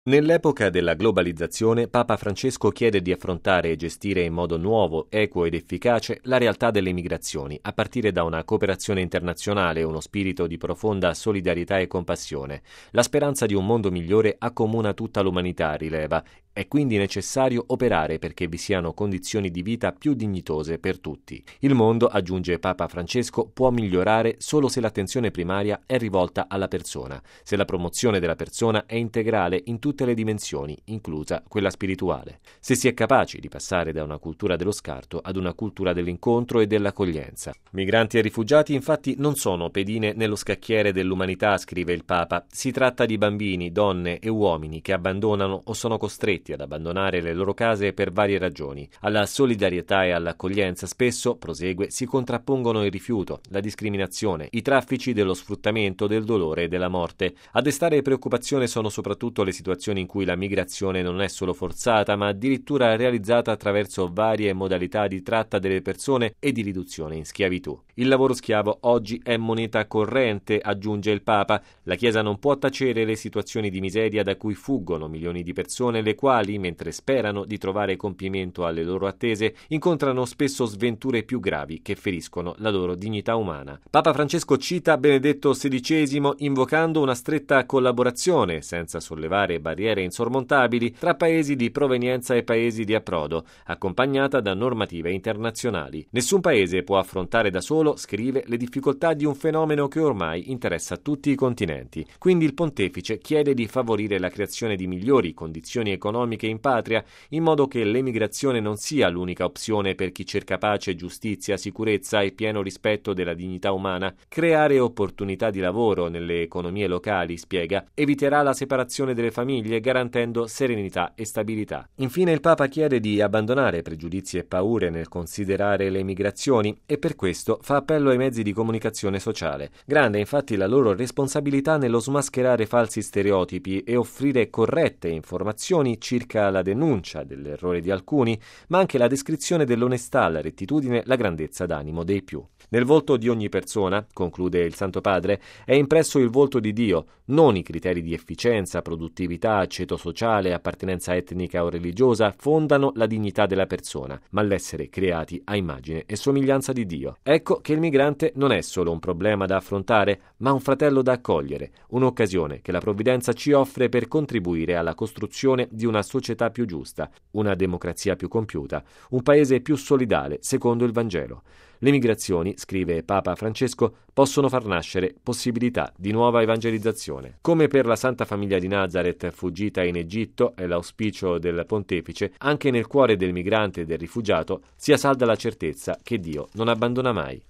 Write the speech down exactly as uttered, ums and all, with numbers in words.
Nell'epoca della globalizzazione, Papa Francesco chiede di affrontare e gestire in modo nuovo, equo ed efficace la realtà delle migrazioni, a partire da una cooperazione internazionale e uno spirito di profonda solidarietà e compassione. La speranza di un mondo migliore accomuna tutta l'umanità, rileva. È quindi necessario operare perché vi siano condizioni di vita più dignitose per tutti. Il mondo, aggiunge Papa Francesco, può migliorare solo se l'attenzione primaria è rivolta alla persona, se la promozione della persona è integrale in tutte le dimensioni, inclusa quella spirituale. Se si è capaci di passare da una cultura dello scarto ad una cultura dell'incontro e dell'accoglienza. Migranti e rifugiati infatti non sono pedine nello scacchiere dell'umanità, scrive il Papa. Si tratta di bambini, donne e uomini che abbandonano o sono costretti ad abbandonare le loro case per varie ragioni. Alla solidarietà e all'accoglienza spesso, prosegue, si contrappongono il rifiuto, la discriminazione, i traffici dello sfruttamento, del dolore e della morte. A destare preoccupazione sono soprattutto le situazioni in cui la migrazione non è solo forzata, ma addirittura realizzata attraverso varie modalità di tratta delle persone e di riduzione in schiavitù. Il lavoro schiavo oggi è moneta corrente, aggiunge il Papa. La Chiesa non può tacere le situazioni di miseria da cui fuggono milioni di persone, le quali, mentre sperano di trovare compimento alle loro attese, incontrano spesso sventure più gravi che feriscono la loro dignità umana. Papa Francesco cita Benedetto sedicesimo invocando una stretta collaborazione, senza sollevare barriere insormontabili, tra paesi di provenienza e paesi di approdo, accompagnata da normative internazionali. Nessun paese può affrontare da solo, scrive, le difficoltà di un fenomeno che ormai interessa tutti i continenti. Quindi il pontefice chiede di favorire la creazione di migliori condizioni economiche in patria, in modo che l'emigrazione non sia l'unica opzione per chi cerca pace, giustizia, sicurezza e pieno rispetto della dignità umana. Creare opportunità di lavoro nelle economie locali, spiega, eviterà la separazione delle famiglie, garantendo serenità e stabilità. Infine il Papa chiede di abbandonare pregiudizi e paure nel considerare le migrazioni e per questo fa appello ai mezzi di comunicazione sociale. Grande è infatti la loro responsabilità nello smascherare falsi stereotipi e offrire corrette informazioni circa la denuncia dell'errore di alcuni, ma anche la descrizione dell'onestà, la rettitudine, la grandezza d'animo dei più. Nel volto di ogni persona, conclude il Santo Padre, è impresso il volto di Dio, non i criteri di efficienza, produttività, ceto sociale, appartenenza etnica o religiosa fondano la dignità della persona, ma l'essere creati a immagine e somiglianza di Dio. Ecco che il migrante non è solo un problema da affrontare, ma un fratello da accogliere, un'occasione che la provvidenza ci offre per contribuire alla costruzione di una società più giusta, una democrazia più compiuta, un paese più solidale, secondo il Vangelo. Le migrazioni, scrive Papa Francesco, possono far nascere possibilità di nuova evangelizzazione. Come per la Santa Famiglia di Nazareth fuggita in Egitto, è l'auspicio del Pontefice, anche nel cuore del migrante e del rifugiato sia salda la certezza che Dio non abbandona mai.